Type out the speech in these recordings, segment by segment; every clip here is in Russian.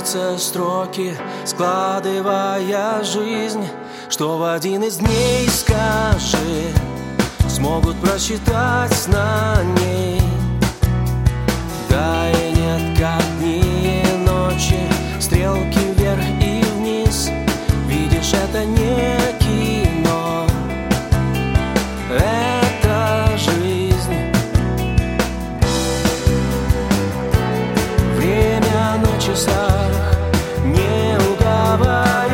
сердце строки, складывая жизнь, что в один из дней, скажи, смогут прочитать на ней. Да и нет, как дни и ночи, стрелки вверх и вниз. Видишь, это не кино, это жизнь. Время на часах не уговорить.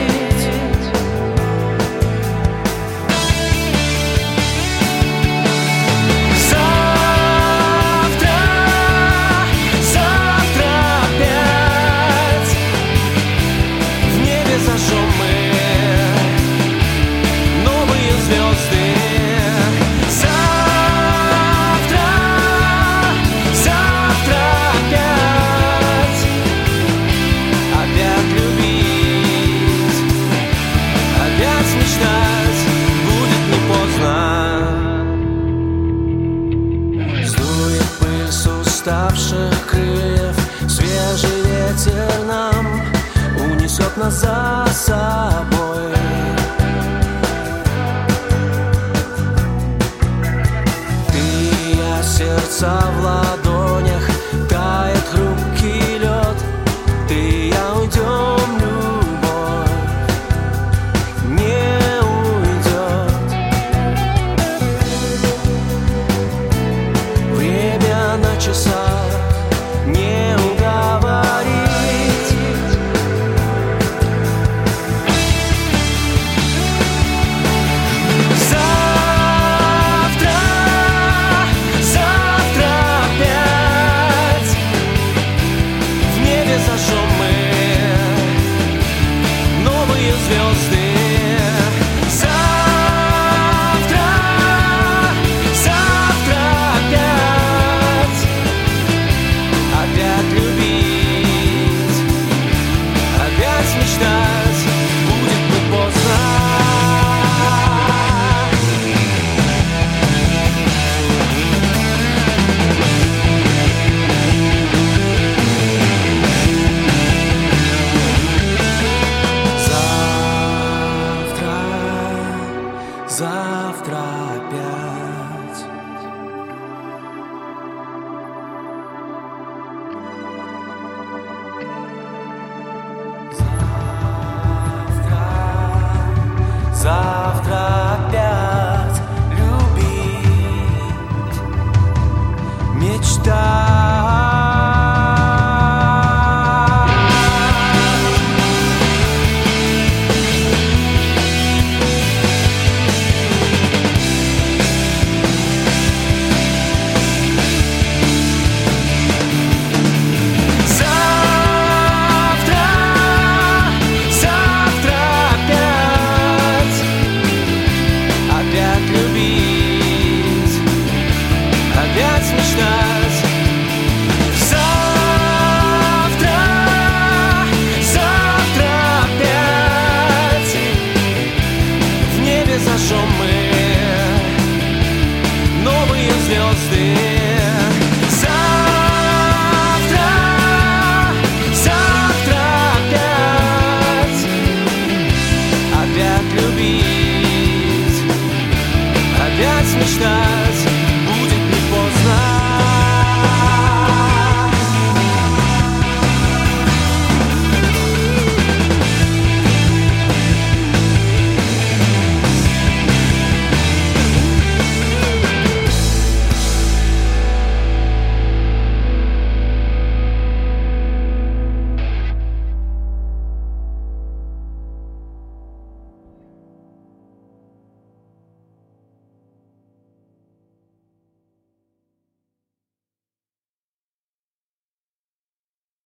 Завтра опять в небе зажжем мы новые звезды. Завтра опять любить, опять мечтать, будет не поздно. Сдует пыль с уставших крыльев, свежий ветер нам унесет нас за собой. Ты и я, сердца в ладонях, тает хрупкий лед. Ты и я уйдем, любовь не уйдет. Время на часах не уговорить. Завтра опять в небе зажжем мы новые звезды. Завтра опять любить, опять мечтать, будет не поздно. Завтра опять. Завтра опять любить, мечтать.